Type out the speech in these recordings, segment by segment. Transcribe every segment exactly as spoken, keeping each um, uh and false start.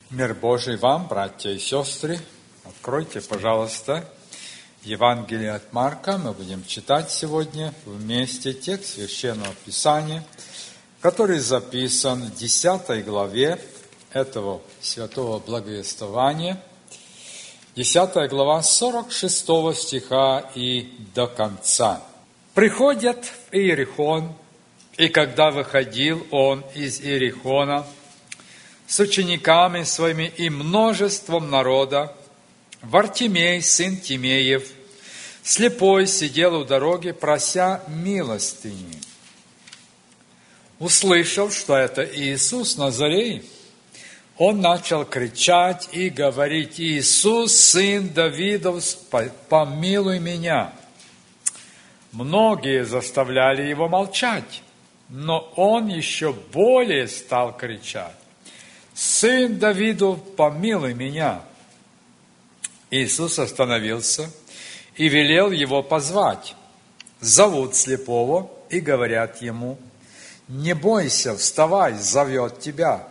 Мир Божий вам, братья и сестры. Откройте, пожалуйста, Евангелие от Марка. Мы будем читать сегодня вместе текст Священного Писания, который записан в десятой главе этого святого благовествования. десятая глава, сорок шестого стиха и до конца. «Приходят в Иерихон, и когда выходил он из Иерихона с учениками своими и множеством народа, Вартимей, сын Тимеев, слепой, сидел у дороги, прося милостыни. Услышав, что это Иисус Назарей, он начал кричать и говорить: «Иисус, сын Давидов, помилуй меня!» Многие заставляли его молчать, но он еще более стал кричать: «Сын Давидов, помилуй меня!» Иисус остановился и велел его позвать. Зовут слепого и говорят ему: «Не бойся, вставай, зовет тебя».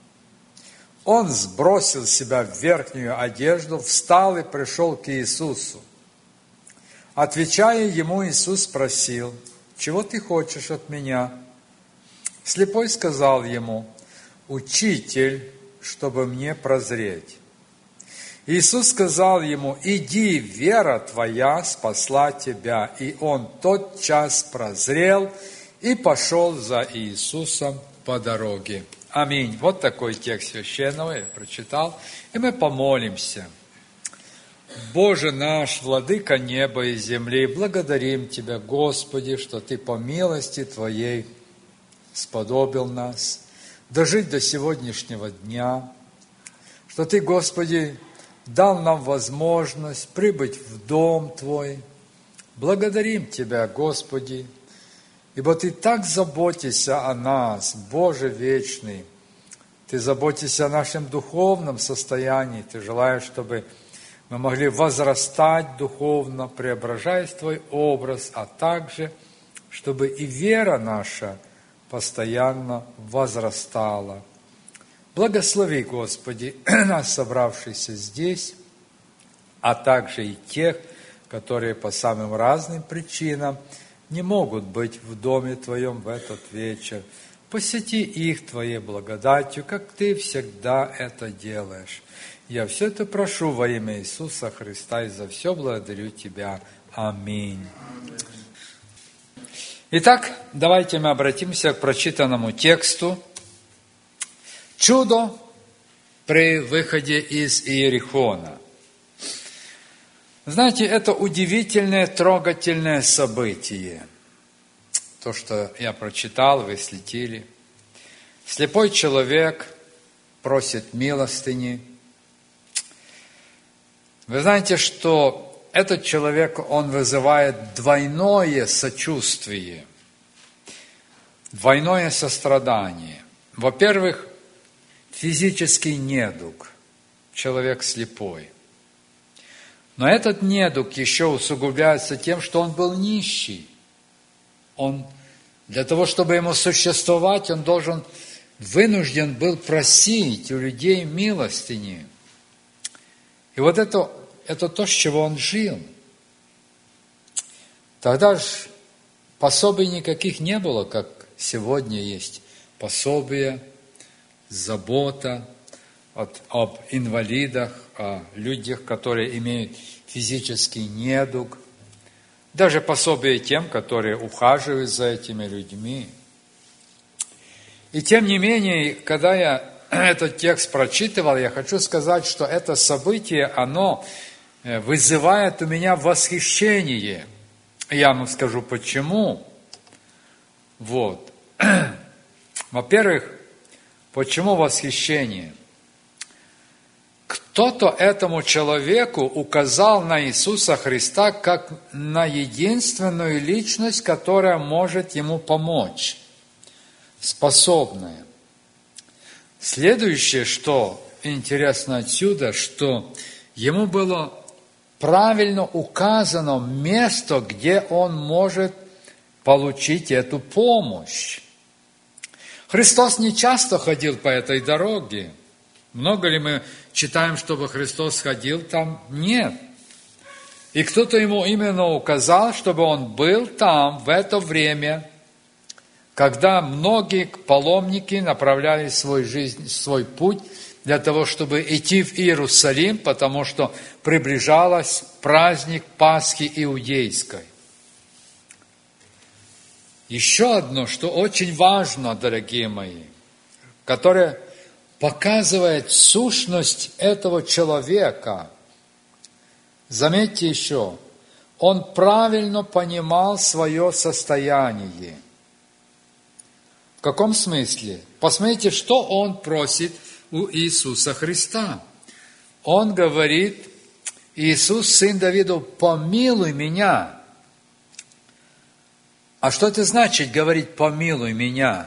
Он сбросил с себя верхнюю одежду, встал и пришел к Иисусу. Отвечая ему, Иисус спросил: «Чего ты хочешь от меня?» Слепой сказал ему: «Учитель, чтобы мне прозреть». Иисус сказал ему: «Иди, вера твоя спасла тебя». И он тотчас прозрел и пошел за Иисусом по дороге. Аминь. Вот такой текст священного я прочитал. И мы помолимся. Боже наш, владыка неба и земли, благодарим Тебя, Господи, что Ты по милости Твоей сподобил нас дожить до сегодняшнего дня, что Ты, Господи, дал нам возможность прибыть в дом Твой. Благодарим Тебя, Господи, ибо Ты так заботишься о нас, Боже вечный. Ты заботишься о нашем духовном состоянии. Ты желаешь, чтобы мы могли возрастать духовно, преображаясь в Твой образ, а также, чтобы и вера наша постоянно возрастала. Благослови, Господи, нас, собравшихся здесь, а также и тех, которые по самым разным причинам не могут быть в доме Твоем в этот вечер. Посети их Твоей благодатью, как Ты всегда это делаешь. Я все это прошу во имя Иисуса Христа и за все благодарю Тебя. Аминь. Итак, давайте мы обратимся к прочитанному тексту. Чудо при выходе из Иерихона. Знаете, это удивительное, трогательное событие. То, что я прочитал, вы слетели. Слепой человек просит милостыни. Вы знаете, что этот человек, он вызывает двойное сочувствие, двойное сострадание. Во-первых, физический недуг, человек слепой. Но этот недуг еще усугубляется тем, что он был нищий. Он, для того, чтобы ему существовать, он должен, вынужден был просить у людей милостыни. И вот это, это то, с чего он жил. Тогда же пособий никаких не было, как сегодня есть пособия, забота от, об инвалидах, о людях, которые имеют физический недуг, даже пособие тем, которые ухаживают за этими людьми. И тем не менее, когда я этот текст прочитывал, я хочу сказать, что это событие, оно вызывает у меня восхищение. Я вам скажу, почему. Вот. Во-первых, почему восхищение? Кто-то этому человеку указал на Иисуса Христа как на единственную личность, которая может ему помочь, способная. Следующее, что интересно отсюда, что ему было правильно указано место, где он может получить эту помощь. Христос не часто ходил по этой дороге. Много ли мы читаем, чтобы Христос ходил там? Нет. И кто-то ему именно указал, чтобы он был там в это время, когда многие паломники направляли свой, жизнь, свой путь для того, чтобы идти в Иерусалим, потому что приближался праздник Пасхи иудейской. Еще одно, что очень важно, дорогие мои, которое показывает сущность этого человека. Заметьте еще, он правильно понимал свое состояние. В каком смысле? Посмотрите, что он просит у Иисуса Христа. Он говорит: Иисус, сын Давидов, помилуй меня. А что это значит говорить «помилуй меня»?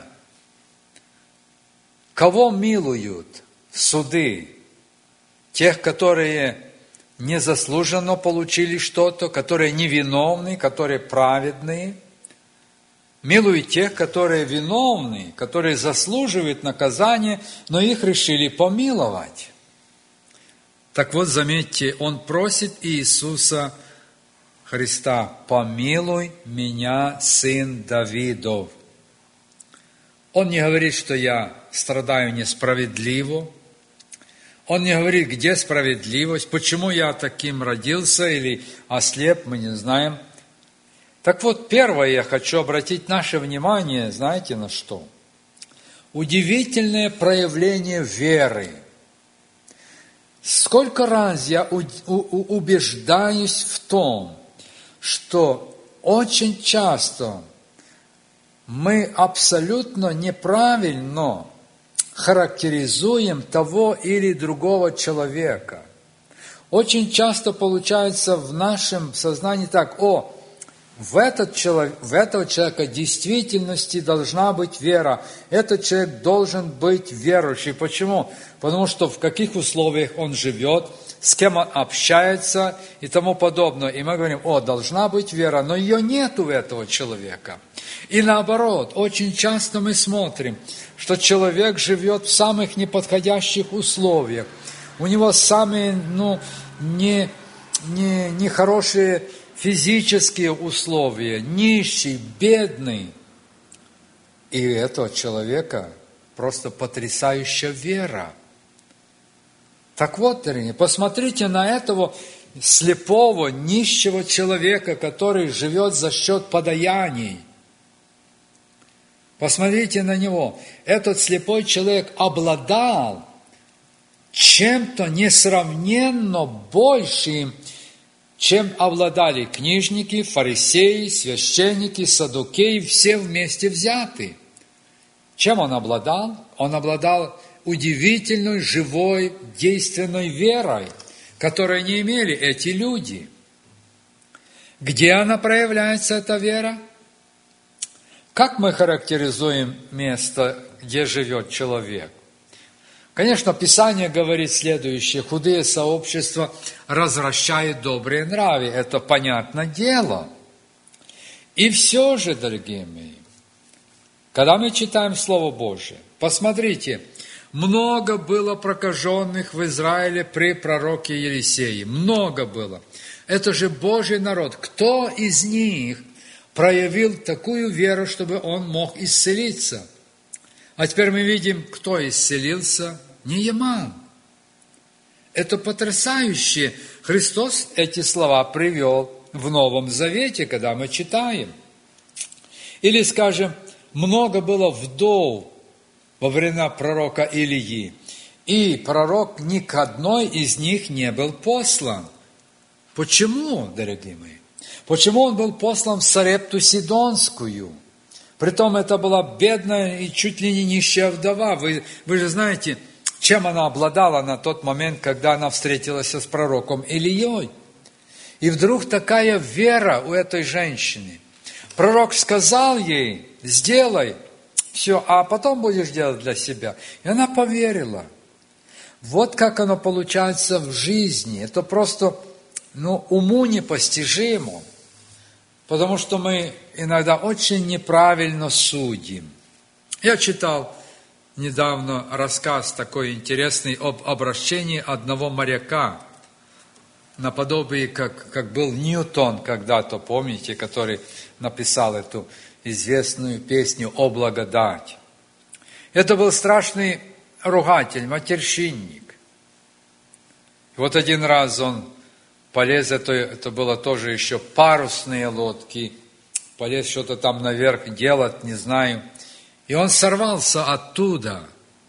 Кого милуют суды? Тех, которые незаслуженно получили что-то, которые невиновны, которые праведные. Милуют тех, которые виновны, которые заслуживают наказания, но их решили помиловать. Так вот, заметьте, он просит Иисуса Христа: помилуй меня, сын Давидов. Он не говорит, что я страдаю несправедливо. Он не говорит, где справедливость, почему я таким родился или ослеп, мы не знаем. Так вот, первое, я хочу обратить наше внимание, знаете, на что? Удивительное проявление веры. Сколько раз я убеждаюсь в том, что очень часто мы абсолютно неправильно характеризуем того или другого человека. Очень часто получается в нашем сознании так: о, в, этот человек, в этого человека в действительности должна быть вера, этот человек должен быть верующий. Почему? Потому что в каких условиях он живет, с кем он общается и тому подобное. И мы говорим: о, должна быть вера, но ее нет у этого человека. И наоборот, очень часто мы смотрим, что человек живет в самых неподходящих условиях. У него самые, ну, не, не, нехорошие физические условия, нищий, бедный. И у этого человека просто потрясающая вера. Так вот, дорогие, посмотрите на этого слепого, нищего человека, который живет за счет подаяний. Посмотрите на него. Этот слепой человек обладал чем-то несравненно большим, чем обладали книжники, фарисеи, священники, саддукеи, все вместе взяты. Чем он обладал? Он обладал удивительной, живой, действенной верой, которой не имели эти люди. Где она проявляется, эта вера? Как мы характеризуем место, где живет человек? Конечно, Писание говорит следующее: худые сообщества развращают добрые нравы. Это понятное дело. И все же, дорогие мои, когда мы читаем Слово Божие, посмотрите, много было прокаженных в Израиле при пророке Елисее. Много было. Это же Божий народ. Кто из них проявил такую веру, чтобы он мог исцелиться? А теперь мы видим, кто исцелился. Нееман. Это потрясающе. Христос эти слова привел в Новом Завете, когда мы читаем. Или, скажем, много было вдов во времена пророка Илии, и пророк ни к одной из них не был послан. Почему, дорогие мои? Почему он был послан в Сарепту Сидонскую? Притом это была бедная и чуть ли не нищая вдова. Вы, вы же знаете, чем она обладала на тот момент, когда она встретилась с пророком Илией. И вдруг такая вера у этой женщины. Пророк сказал ей: сделай все, а потом будешь делать для себя. И она поверила. Вот как оно получается в жизни. Это просто, ну, уму непостижимо. Потому что мы иногда очень неправильно судим. Я читал недавно рассказ такой интересный об обращении одного моряка, наподобие, как, как был Ньютон когда-то, помните, который написал эту известную песню «О благодать». Это был страшный ругатель, матерщинник. И вот один раз он полез, это, это было тоже еще парусные лодки, полез что-то там наверх делать, не знаю. И он сорвался оттуда.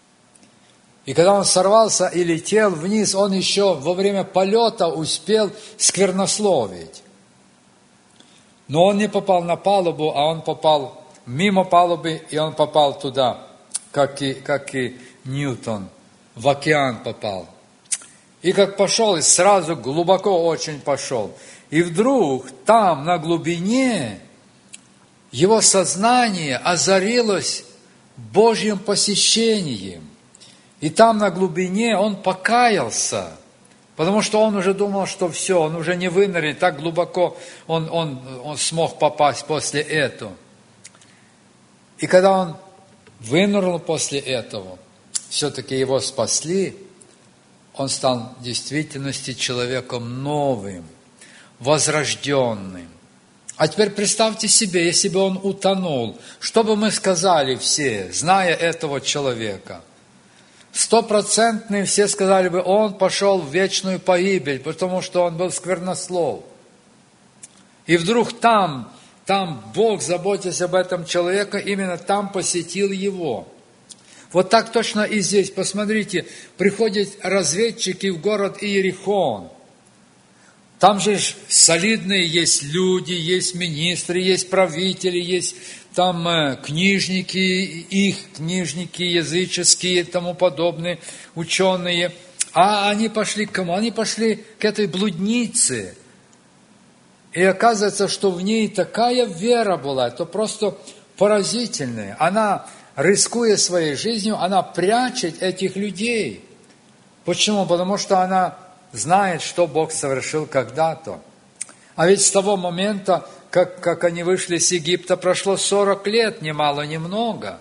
И когда он сорвался и летел вниз, он еще во время полета успел сквернословить. Но он не попал на палубу, а он попал мимо палубы, и он попал туда, как и, как и Ньютон, в океан попал. И как пошел, и сразу глубоко очень пошел. И вдруг там, на глубине, его сознание озарилось Божьим посещением. И там на глубине он покаялся, потому что он уже думал, что все, он уже не вынырнет, так глубоко он, он, он смог попасть после этого. И когда он вынырнул после этого, все-таки его спасли, он стал в действительности человеком новым, возрожденным. А теперь представьте себе, если бы он утонул, что бы мы сказали все, зная этого человека? Стопроцентные все сказали бы, он пошел в вечную погибель, потому что он был сквернослов. И вдруг там, там Бог, заботясь об этом человеке, именно там посетил его. Вот так точно и здесь. Посмотрите, приходят разведчики в город Иерихон. Там же солидные есть люди, есть министры, есть правители, есть там э, книжники, их книжники языческие и тому подобные, ученые. А они пошли к кому? Они пошли к этой блуднице. И оказывается, что в ней такая вера была, это просто поразительная. Она, рискуя своей жизнью, она прячет этих людей. Почему? Потому что она знает, что Бог совершил когда-то. А ведь с того момента, как, как они вышли с Египта, прошло сорок лет, ни мало, ни много.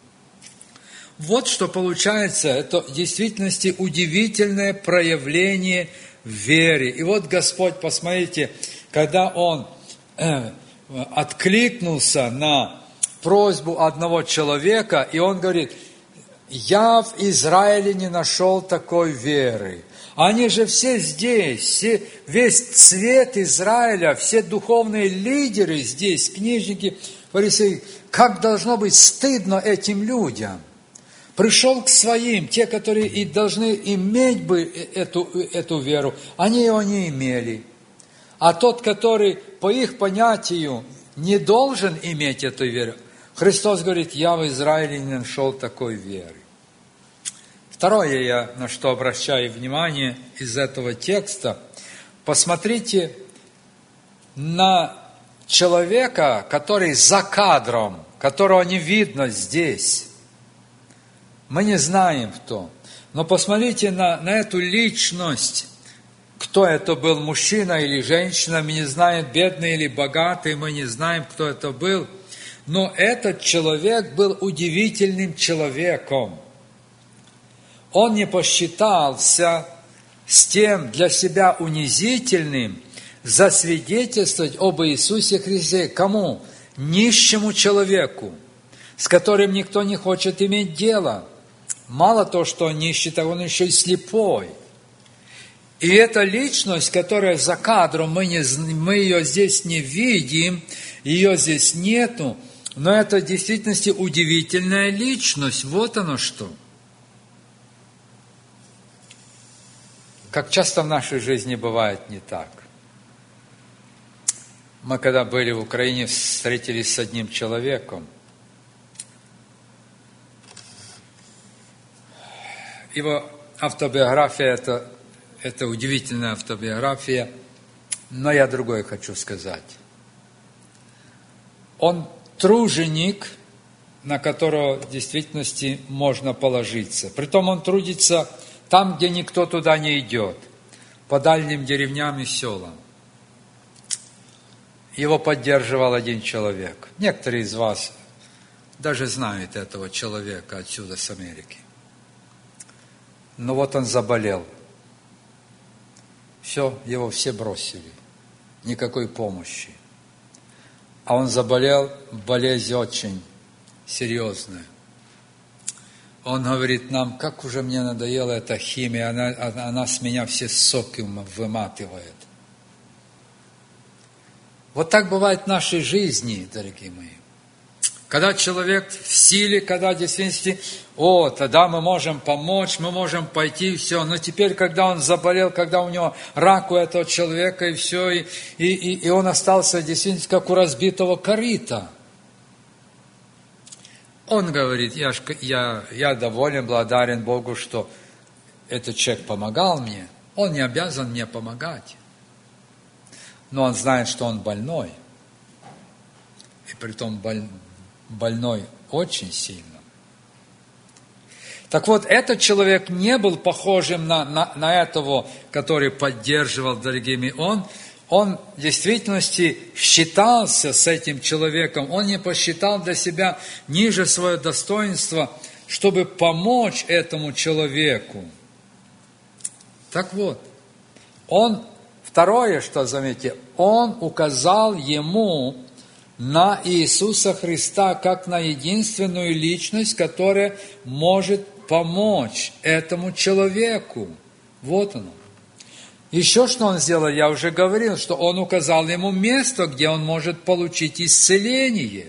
Вот что получается, это в действительности удивительное проявление веры. И вот Господь, посмотрите, когда Он э, откликнулся на просьбу одного человека, и Он говорит, я в Израиле не нашел такой веры. Они же все здесь, все, весь цвет Израиля, все духовные лидеры здесь, книжники, фарисеи. Как должно быть стыдно этим людям. Пришел к своим, те, которые и должны иметь бы эту, эту веру, они ее не имели. А тот, который по их понятию не должен иметь эту веру, Христос говорит, я в Израиле не нашел такой веры. Второе, я на что обращаю внимание из этого текста, посмотрите на человека, который за кадром, которого не видно здесь. Мы не знаем, кто. Но посмотрите на, на эту личность, кто это был, мужчина или женщина, мы не знаем, бедный или богатый, мы не знаем, кто это был. Но этот человек был удивительным человеком. Он не посчитался с тем для себя унизительным засвидетельствовать об Иисусе Христе. Кому? Нищему человеку, с которым никто не хочет иметь дело. Мало того, что он нищий, так он еще и слепой. И эта личность, которая за кадром, мы, не, мы ее здесь не видим, ее здесь нету, но это в действительности удивительная личность. Вот оно что. Как часто в нашей жизни бывает не так. Мы когда были в Украине, встретились с одним человеком. Его автобиография, это, это удивительная автобиография, но я другое хочу сказать. Он труженик, на которого в действительности можно положиться. Притом он трудится там, где никто туда не идет, по дальним деревням и селам. Его поддерживал один человек. Некоторые из вас даже знает этого человека отсюда, с Америки. Но вот он заболел. Все, его все бросили. Никакой помощи. А он заболел, болезнь очень серьезная. Он говорит нам, как уже мне надоела эта химия, она, она с меня все соки выматывает. Вот так бывает в нашей жизни, дорогие мои. Когда человек в силе, когда в действительности, о, тогда мы можем помочь, мы можем пойти, все. Но теперь, когда он заболел, когда у него рак у этого человека, и все, и, и, и он остался действительно как у разбитого корыта. Он говорит, я, я, я доволен, благодарен Богу, что этот человек помогал мне. Он не обязан мне помогать. Но он знает, что он больной. И притом больной. Больной очень сильно. Так вот, этот человек не был похожим на, на, на этого, который поддерживал, дорогие мои. Он, он в действительности считался с этим человеком. Он не посчитал для себя ниже свое достоинство, чтобы помочь этому человеку. Так вот, он, второе, что заметьте, он указал ему на Иисуса Христа, как на единственную личность, которая может помочь этому человеку. Вот оно. Еще что он сделал, я уже говорил, что он указал ему место, где он может получить исцеление.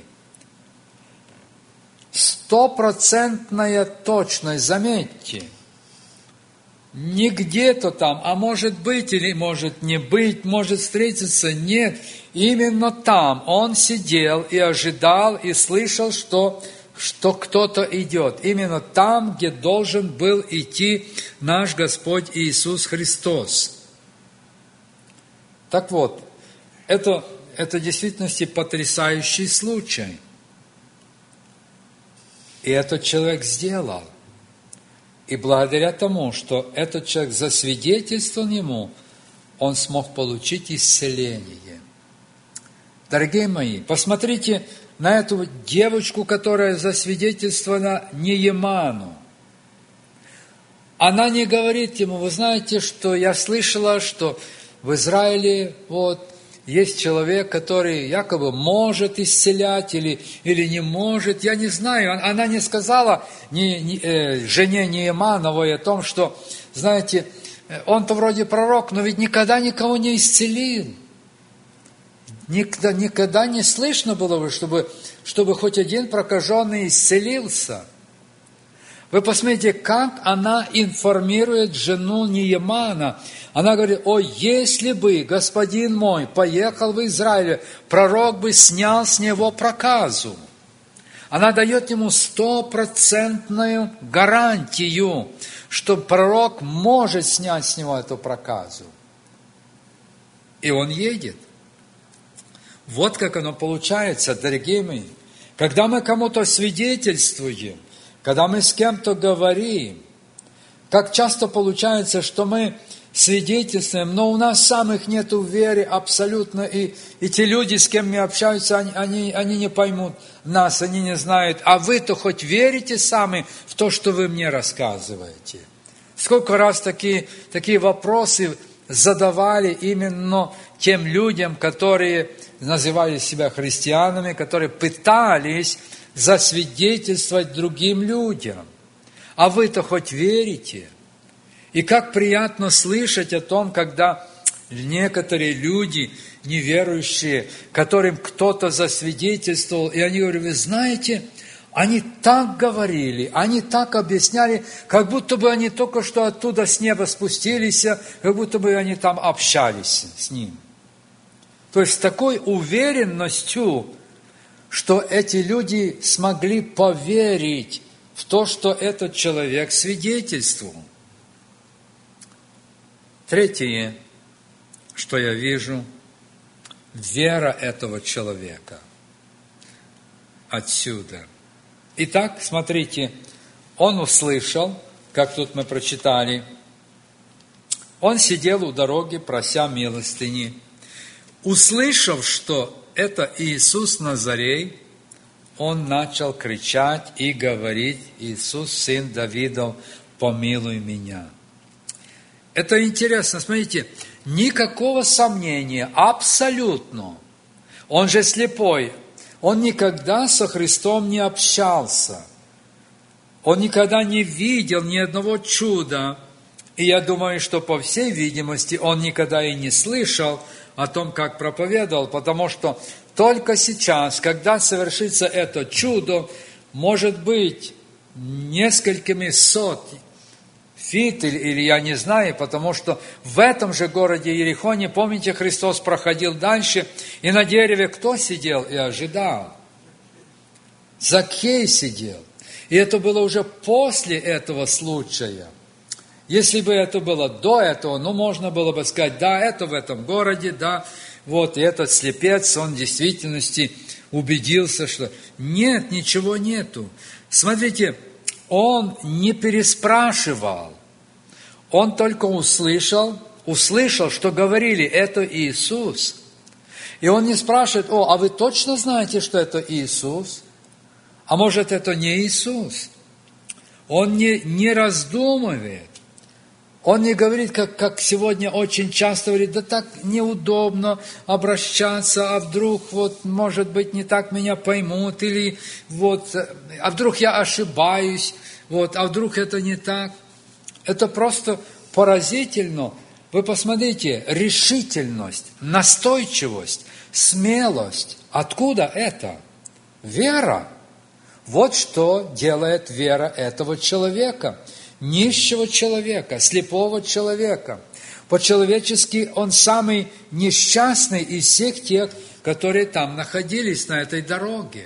Стопроцентная точность, заметьте. Не где-то там, а может быть или может не быть, может встретиться, нет. Именно там он сидел и ожидал, и слышал, что, что кто-то идет. Именно там, где должен был идти наш Господь Иисус Христос. Так вот, это, это в действительности потрясающий случай. И этот человек сделал. И благодаря тому, что этот человек засвидетельствовал ему, он смог получить исцеление. Дорогие мои, посмотрите на эту девочку, которая засвидетельствовала Нееману. Она не говорит ему, вы знаете, что я слышала, что в Израиле вот есть человек, который якобы может исцелять или, или не может, я не знаю. Она не сказала не, не, э, жене Неемановой о том, что, знаете, он-то вроде пророк, но ведь никогда никого не исцелил. Никогда, никогда не слышно было бы, чтобы, чтобы хоть один прокаженный исцелился. Вы посмотрите, как она информирует жену Неемана. Она говорит, о, если бы господин мой поехал в Израиль, пророк бы снял с него проказу. Она дает ему стопроцентную гарантию, что пророк может снять с него эту проказу. И он едет. Вот как оно получается, дорогие мои. Когда мы кому-то свидетельствуем, когда мы с кем-то говорим, как часто получается, что мы свидетельствуем, но у нас самих нет веры абсолютно, и, и те люди, с кем мы общаемся, они, они, они не поймут нас, они не знают, а вы-то хоть верите сами в то, что вы мне рассказываете? Сколько раз такие, такие вопросы задавали именно тем людям, которые называли себя христианами, которые пытались засвидетельствовать другим людям. А вы-то хоть верите? И как приятно слышать о том, когда некоторые люди, неверующие, которым кто-то засвидетельствовал, и они говорят, вы знаете, они так говорили, они так объясняли, как будто бы они только что оттуда с неба спустились, как будто бы они там общались с ним. То есть с такой уверенностью, что эти люди смогли поверить в то, что этот человек свидетельствовал. Третье, что я вижу, вера этого человека отсюда. Итак, смотрите, он услышал, как тут мы прочитали, он сидел у дороги, прося милостыни. Услышав, что это Иисус Назарей, он начал кричать и говорить: «Иисус, сын Давидов, помилуй меня». Это интересно, смотрите, никакого сомнения, абсолютно. Он же слепой, он никогда со Христом не общался, он никогда не видел ни одного чуда, и я думаю, что, по всей видимости, он никогда и не слышал о том, как проповедовал, потому что только сейчас, когда совершится это чудо, может быть, несколькими сот фит, или, или я не знаю, потому что в этом же городе Иерихоне, помните, Христос проходил дальше, и на дереве кто сидел и ожидал? Закхей сидел. И это было уже после этого случая. Если бы это было до этого, ну, можно было бы сказать, да, это в этом городе, да, вот, и этот слепец, он в действительности убедился, что нет, ничего нету. Смотрите, он не переспрашивал, он только услышал, услышал, что говорили, это Иисус. И он не спрашивает: о, а вы точно знаете, что это Иисус? А может, это не Иисус? Он не, не раздумывает. Он не говорит, как, как сегодня очень часто говорит: да так неудобно обращаться, а вдруг, вот, может быть, не так меня поймут, или вот, а вдруг я ошибаюсь, вот, а вдруг это не так. Это просто поразительно. Вы посмотрите, решительность, настойчивость, смелость. Откуда это? Вера. Вот что делает вера этого человека. Нищего человека, слепого человека. По-человечески он самый несчастный из всех тех, которые там находились на этой дороге.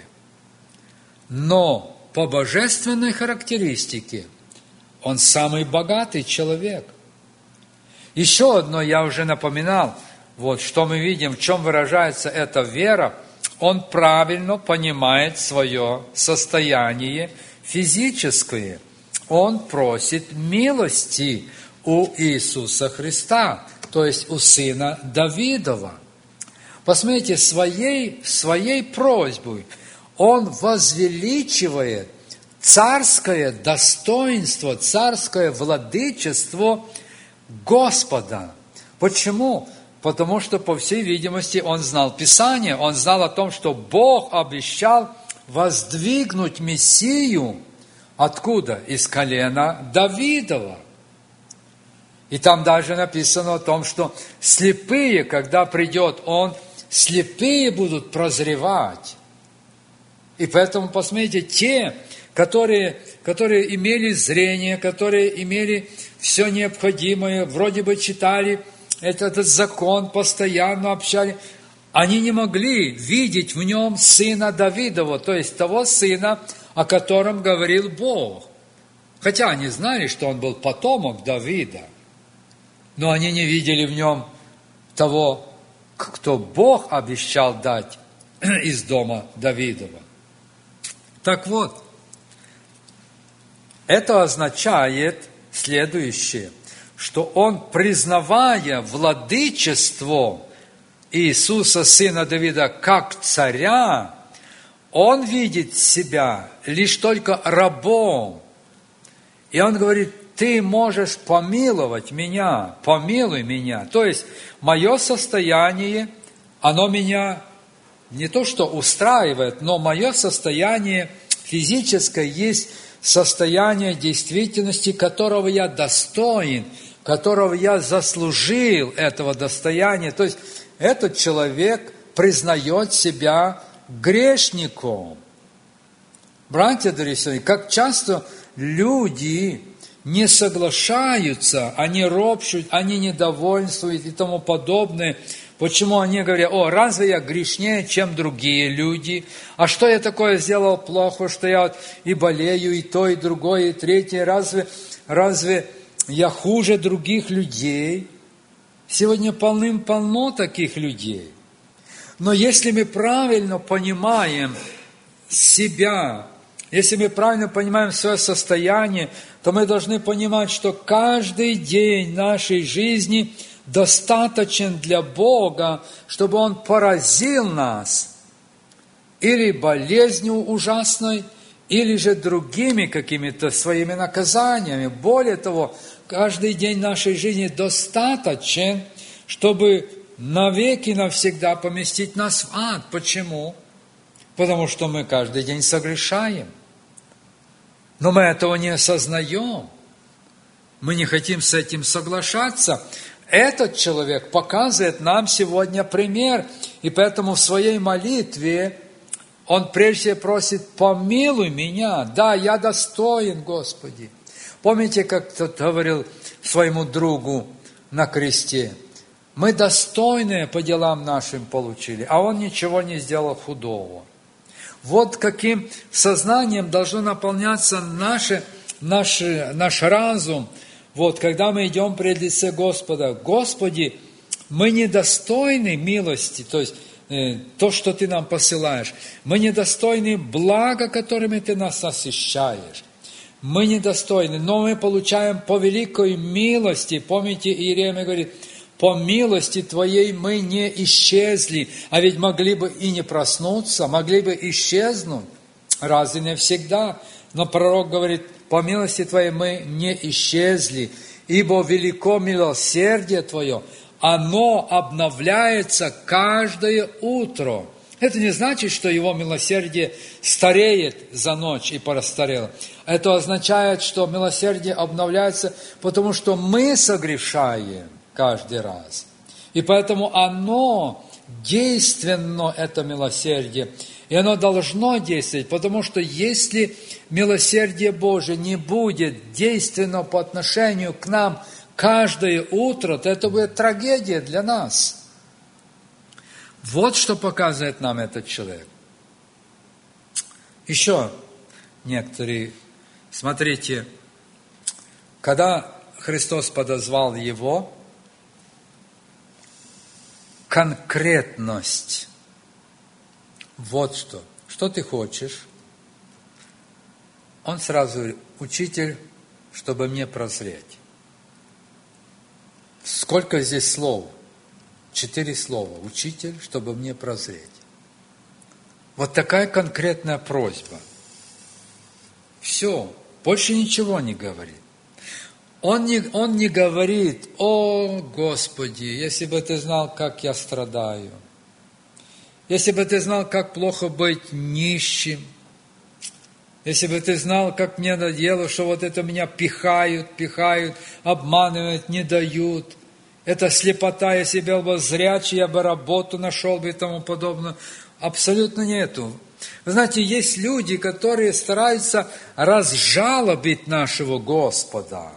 Но по божественной характеристике он самый богатый человек. Еще одно я уже напоминал, вот что мы видим, в чем выражается эта вера. Он правильно понимает свое состояние физическое. Он просит милости у Иисуса Христа, то есть у сына Давидова. Посмотрите, своей, своей просьбой он возвеличивает царское достоинство, царское владычество Господа. Почему? Потому что, по всей видимости, он знал Писание, он знал о том, что Бог обещал воздвигнуть Мессию. Откуда? Из колена Давидова. И там даже написано о том, что слепые, когда придет Он, слепые будут прозревать. И поэтому, посмотрите, те, которые, которые имели зрение, которые имели все необходимое, вроде бы читали этот, этот закон, постоянно общались, они не могли видеть в нем сына Давидова, то есть того сына, о котором говорил Бог. Хотя они знали, что он был потомок Давида, но они не видели в нем того, кто Бог обещал дать из дома Давидова. Так вот, это означает следующее, что он, признавая владычество Иисуса, сына Давида, как царя, он видит себя лишь только рабом. И он говорит: ты можешь помиловать меня, помилуй меня. То есть, мое состояние, оно меня не то что устраивает, но мое состояние физическое есть состояние действительности, которого я достоин, которого я заслужил этого достояния. То есть, этот человек признает себя грешником. Братья дорогие, как часто люди не соглашаются, они ропщут, они недовольствуют и тому подобное. Почему они говорят: о, разве я грешнее, чем другие люди? А что я такое сделал плохо, что я вот и болею, и то, и другое, и третье? Разве, разве я хуже других людей? Сегодня полным-полно таких людей. Но если мы правильно понимаем себя, если мы правильно понимаем свое состояние, то мы должны понимать, что каждый день нашей жизни достаточен для Бога, чтобы Он поразил нас или болезнью ужасной, или же другими какими-то своими наказаниями. Более того, каждый день нашей жизни достаточен, чтобы навеки навсегда поместить нас в ад. Почему? Потому что мы каждый день согрешаем. Но мы этого не осознаем. Мы не хотим с этим соглашаться. Этот человек показывает нам сегодня пример. И поэтому в своей молитве он прежде просит: помилуй меня. Да, я достоин, Господи. Помните, как тот говорил своему другу на кресте? Мы достойные по делам нашим получили, а он ничего не сделал худого. Вот каким сознанием должно наполняться наше, наш, наш разум, вот, когда мы идем пред лице Господа. Господи, мы недостойны милости, то есть э, то, что Ты нам посылаешь. Мы недостойны блага, которыми Ты нас освящаешь. Мы недостойны, но мы получаем по великой милости. Помните, Иеремия говорит: по милости Твоей мы не исчезли, а ведь могли бы и не проснуться, могли бы исчезнуть, разве не всегда? Но пророк говорит: по милости Твоей мы не исчезли, ибо велико милосердие Твое, оно обновляется каждое утро. Это не значит, что Его милосердие стареет за ночь и порастарело. Это означает, что милосердие обновляется, потому что мы согрешаем каждый раз. И поэтому оно действенно, это милосердие, и оно должно действовать, потому что если милосердие Божие не будет действенно по отношению к нам каждое утро, то это будет трагедия для нас. Вот что показывает нам этот человек. Еще некоторые, смотрите, когда Христос подозвал его, конкретность. Вот что. Что ты хочешь? Он сразу говорит: учитель, чтобы мне прозреть. Сколько здесь слов? Четыре слова. Учитель, чтобы мне прозреть. Вот такая конкретная просьба. Все. Больше ничего не говорит. Он не, он не говорит: о, Господи, если бы Ты знал, как я страдаю. Если бы Ты знал, как плохо быть нищим. Если бы Ты знал, как мне надоело, что вот это меня пихают, пихают, обманывают, не дают. Это слепота, если бы я был зрячий, я бы работу нашел бы и тому подобное. Абсолютно нету. Вы знаете, есть люди, которые стараются разжалобить нашего Господа.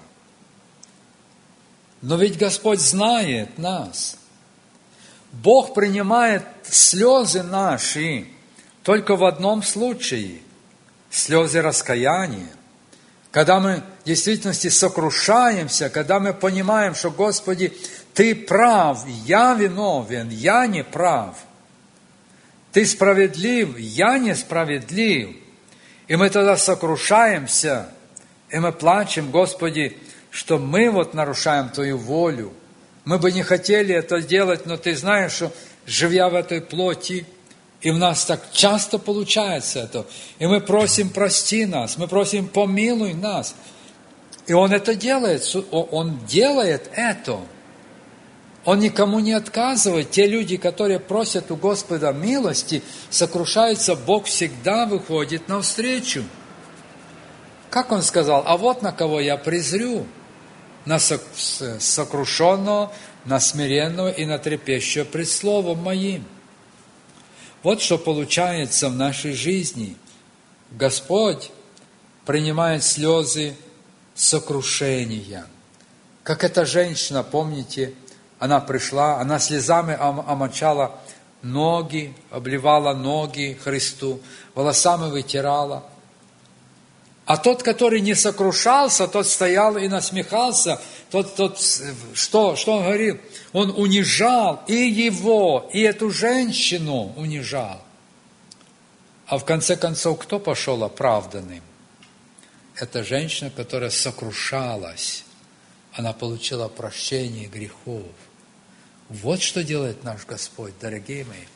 Но ведь Господь знает нас. Бог принимает слезы наши только в одном случае. Слезы раскаяния. Когда мы в действительности сокрушаемся, когда мы понимаем, что, Господи, Ты прав, я виновен, я не прав. Ты справедлив, я несправедлив. И мы тогда сокрушаемся, и мы плачем: Господи, что мы вот нарушаем Твою волю. Мы бы не хотели это делать, но Ты знаешь, что, живя в этой плоти, и в нас так часто получается это, и мы просим: прости нас, мы просим: помилуй нас. И Он это делает, Он делает это. Он никому не отказывает. Те люди, которые просят у Господа милости, сокрушаются, Бог всегда выходит навстречу. Как Он сказал: а вот на кого я презрю, на сокрушенного, на смиренного и на трепещущего пред словом моим. Вот что получается в нашей жизни. Господь принимает слезы сокрушения. Как эта женщина, помните, она пришла, она слезами омочала ноги, обливала ноги Христу, волосами вытирала. А тот, который не сокрушался, тот стоял и насмехался. Тот, тот, что, что он говорил? Он унижал и его, и эту женщину унижал. А в конце концов, кто пошел оправданным? Это женщина, которая сокрушалась. Она получила прощение грехов. Вот что делает наш Господь, дорогие мои.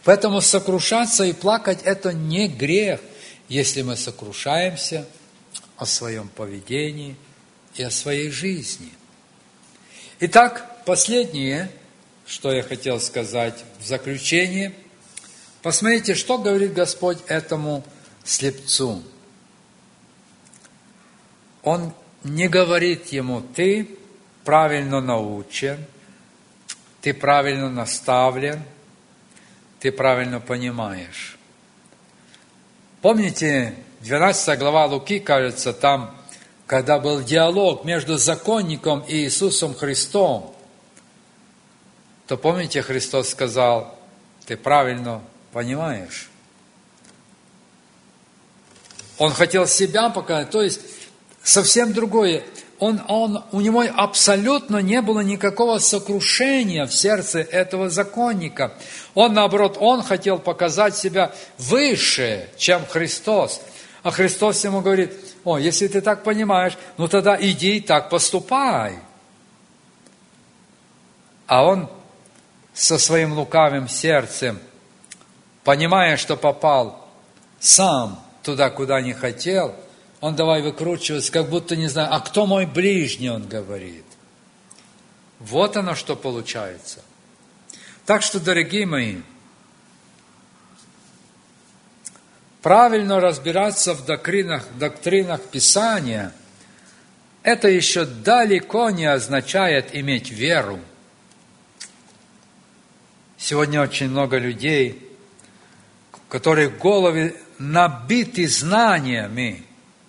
Поэтому сокрушаться и плакать – это не грех, если мы сокрушаемся о своем поведении и о своей жизни. Итак, последнее, что я хотел сказать в заключение. Посмотрите, что говорит Господь этому слепцу. Он не говорит ему: ты правильно научен, ты правильно наставлен, ты правильно понимаешь. Помните, двенадцатая глава Луки, кажется, там, когда был диалог между законником и Иисусом Христом, то помните, Христос сказал: ты правильно понимаешь. Он хотел себя показать, то есть совсем другое. Он, он, у него абсолютно не было никакого сокрушения в сердце этого законника. Он, наоборот, он хотел показать себя выше, чем Христос. А Христос ему говорит: о, если ты так понимаешь, ну тогда иди и так поступай. А он со своим лукавым сердцем, понимая, что попал сам туда, куда не хотел, он давай выкручиваться, как будто не знаю, а кто мой ближний, он говорит. Вот оно, что получается. Так что, дорогие мои, правильно разбираться в доктринах, доктринах Писания, это еще далеко не означает иметь веру. Сегодня очень много людей, которые в голове набиты знаниями,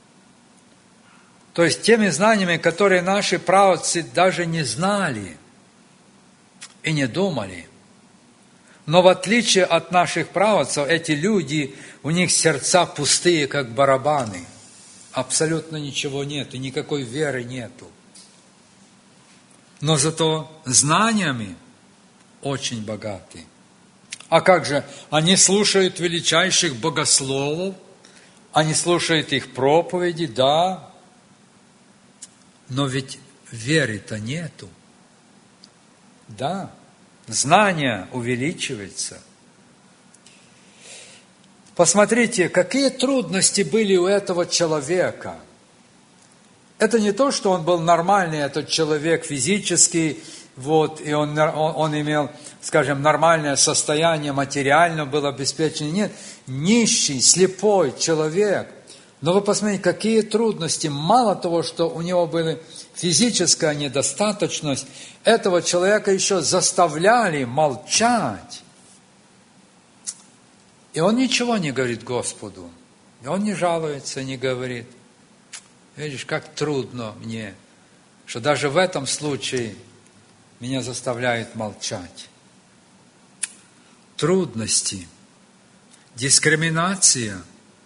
то есть теми знаниями, которые наши праотцы даже не знали и не думали. Но в отличие от наших праотцев, эти люди, у них сердца пустые, как барабаны. Абсолютно ничего нет, и никакой веры нету. Но зато знаниями очень богаты. А как же? Они слушают величайших богословов, они слушают их проповеди, да, но ведь веры-то нету. Да, знание увеличивается. Посмотрите, какие трудности были у этого человека. Это не то, что он был нормальный, этот человек физически, вот, и он, он, он имел, скажем, нормальное состояние, материально был обеспечен. Нет, нищий, слепой человек. Но вы посмотрите, какие трудности. Мало того, что у него была физическая недостаточность, этого человека еще заставляли молчать. И он ничего не говорит Господу. И он не жалуется, не говорит: видишь, как трудно мне, что даже в этом случае меня заставляют молчать. Трудности, дискриминация.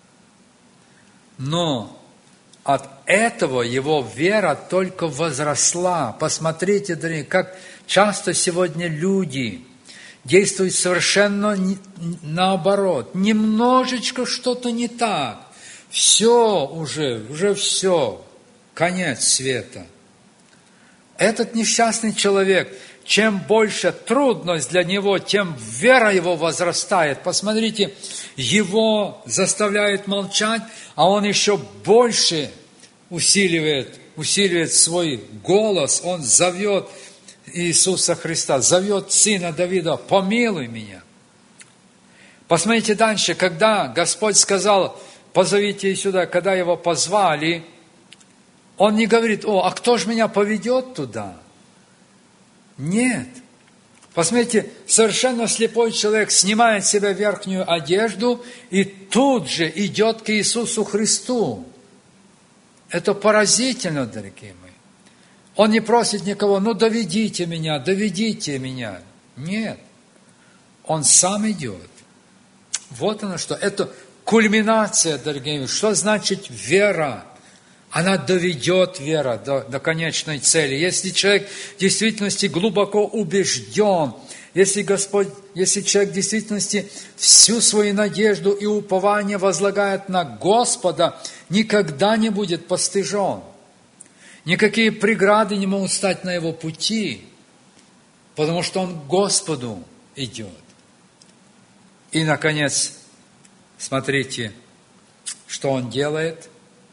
Но от этого его вера только возросла. Посмотрите, дорогие, как часто сегодня люди действуют совершенно наоборот. Немножечко что-то не так. Все уже, уже все. Конец света. Этот несчастный человек, чем больше трудность для него, тем вера его возрастает. Посмотрите, его заставляют молчать, а он еще больше усиливает, усиливает свой голос. Он зовет Иисуса Христа, зовет Сына Давида: помилуй меня. Посмотрите дальше, когда Господь сказал: позовите сюда, когда его позвали, он не говорит: о, а кто же меня поведет туда? Нет. Посмотрите, совершенно слепой человек снимает с себя верхнюю одежду и тут же идет к Иисусу Христу. Это поразительно, дорогие мои. Он не просит никого: ну доведите меня, доведите меня. Нет. Он сам идет. Вот оно что. Это кульминация, дорогие мои. Что значит вера? Она доведет, вера, до, до конечной цели. Если человек в действительности глубоко убежден, если Господь, если человек в действительности всю свою надежду и упование возлагает на Господа, никогда не будет постыжен. Никакие преграды не могут стать на его пути, потому что он к Господу идет. И, наконец, смотрите, что он делает.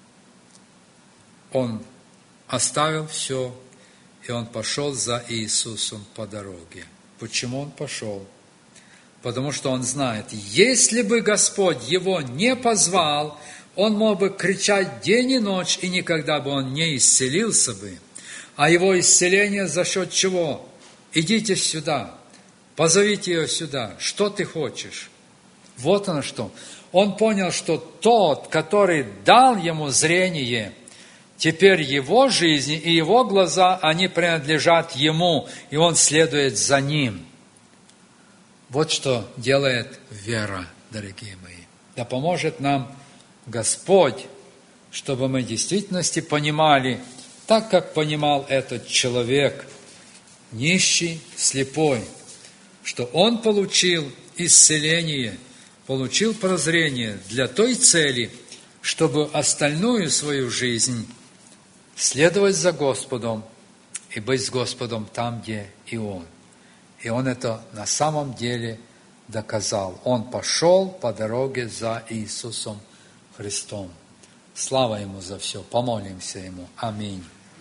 Он оставил все, и он пошел за Иисусом по дороге. Почему он пошел? Потому что он знает, если бы Господь его не позвал, он мог бы кричать день и ночь, и никогда бы он не исцелился бы. А его исцеление за счет чего? Идите сюда, позовите ее сюда. Что ты хочешь? Вот оно что. Он понял, что тот, который дал ему зрение, теперь его жизнь и его глаза, они принадлежат ему, и он следует за ним. Вот что делает вера, дорогие мои. Да поможет нам Господь, чтобы мы в действительности понимали, так как понимал этот человек, нищий, слепой, что он получил исцеление, получил прозрение для той цели, чтобы остальную свою жизнь следовать за Господом и быть с Господом там, где и Он. И он это на самом деле доказал. Он пошел по дороге за Иисусом Христом. Слава Ему за все. Помолимся Ему. Аминь.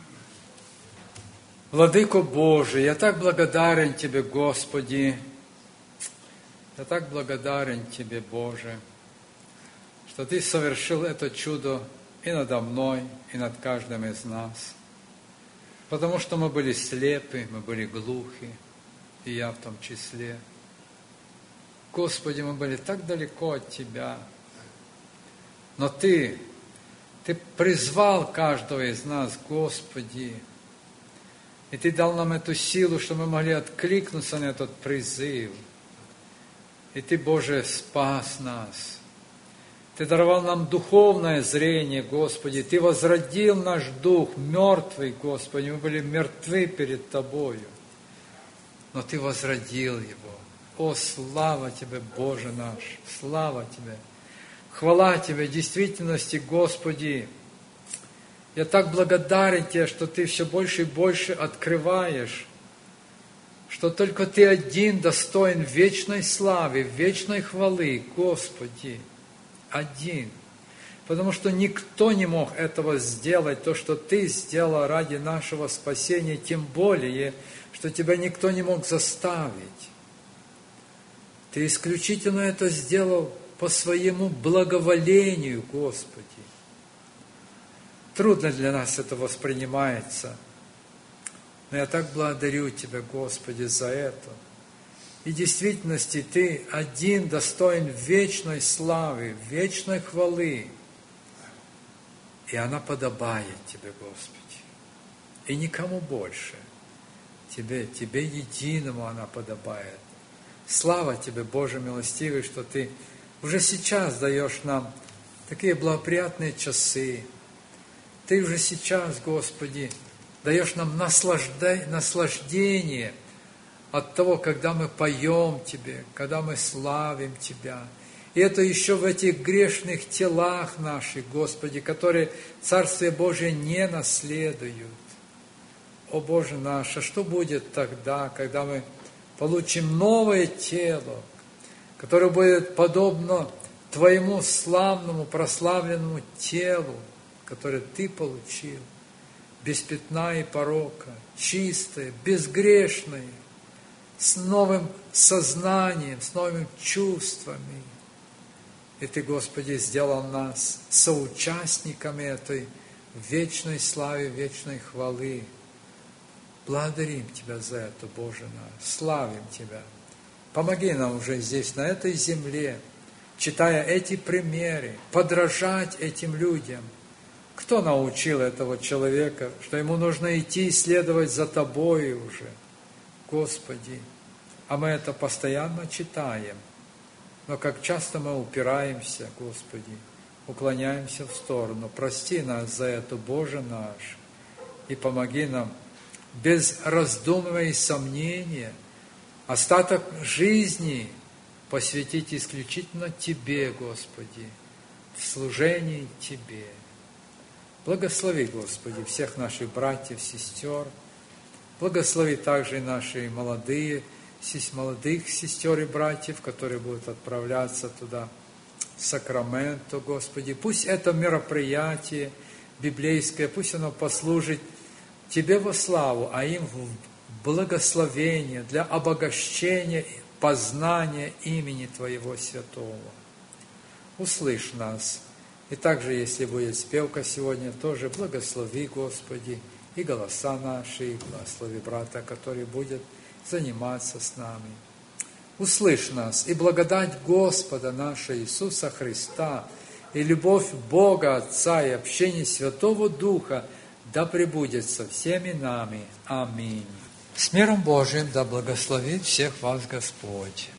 Владыко Божий, я так благодарен Тебе, Господи. Я так благодарен Тебе, Боже, что Ты совершил это чудо и надо мной, и над каждым из нас. Потому что мы были слепы, мы были глухи, и я в том числе. Господи, мы были так далеко от Тебя. Но Ты, Ты призвал каждого из нас, Господи, и Ты дал нам эту силу, что мы могли откликнуться на этот призыв. И Ты, Боже, спас нас. Ты даровал нам духовное зрение, Господи. Ты возродил наш дух, мертвый, Господи. Мы были мертвы перед Тобою. Но Ты возродил его. О, слава Тебе, Боже наш! Слава Тебе! Хвала Тебе, в действительности, Господи! Я так благодарен Тебе, что Ты все больше и больше открываешь, что только Ты один достоин вечной славы, вечной хвалы, Господи, один. Потому что никто не мог этого сделать, то, что Ты сделал ради нашего спасения, тем более, что Тебя никто не мог заставить. Ты исключительно это сделал по своему благоволению, Господи. Трудно для нас это воспринимается. Но я так благодарю Тебя, Господи, за это. И в действительности Ты один достоин вечной славы, вечной хвалы. И она подобает Тебе, Господи. И никому больше. Тебе, Тебе единому она подобает. Слава Тебе, Боже милостивый, что Ты уже сейчас даешь нам такие благоприятные часы. Ты уже сейчас, Господи, даешь нам наслаждение от того, когда мы поем Тебе, когда мы славим Тебя. И это еще в этих грешных телах наших, Господи, которые Царствие Божие не наследуют. О Боже наш, а что будет тогда, когда мы получим новое тело, которое будет подобно Твоему славному, прославленному телу, которое Ты получил, без пятна и порока, чистое, безгрешное, с новым сознанием, с новыми чувствами. И Ты, Господи, сделал нас соучастниками этой вечной славы, вечной хвалы. Благодарим Тебя за это, Боже наш, славим Тебя. Помоги нам уже здесь, на этой земле, читая эти примеры, подражать этим людям. Кто научил этого человека, что ему нужно идти и следовать за Тобой уже, Господи? А мы это постоянно читаем. Но как часто мы упираемся, Господи, уклоняемся в сторону. Прости нас за это, Боже наш, и помоги нам без раздумывания и сомнения остаток жизни посвятить исключительно Тебе, Господи, в служении Тебе. Благослови, Господи, всех наших братьев, сестер. Благослови также и наши молодые молодых сестер и братьев, которые будут отправляться туда, в Сакраменто, Господи. Пусть это мероприятие библейское, пусть оно послужит Тебе во славу, а им в благословение, для обогащения, познания имени Твоего святого. Услышь нас. И также, если будет спевка сегодня, тоже благослови, Господи, и голоса наши, и благослови брата, который будет заниматься с нами. Услышь нас, и благодать Господа нашего Иисуса Христа, и любовь Бога Отца, и общение Святого Духа да пребудет со всеми нами. Аминь. С миром Божиим да благословит всех вас Господь.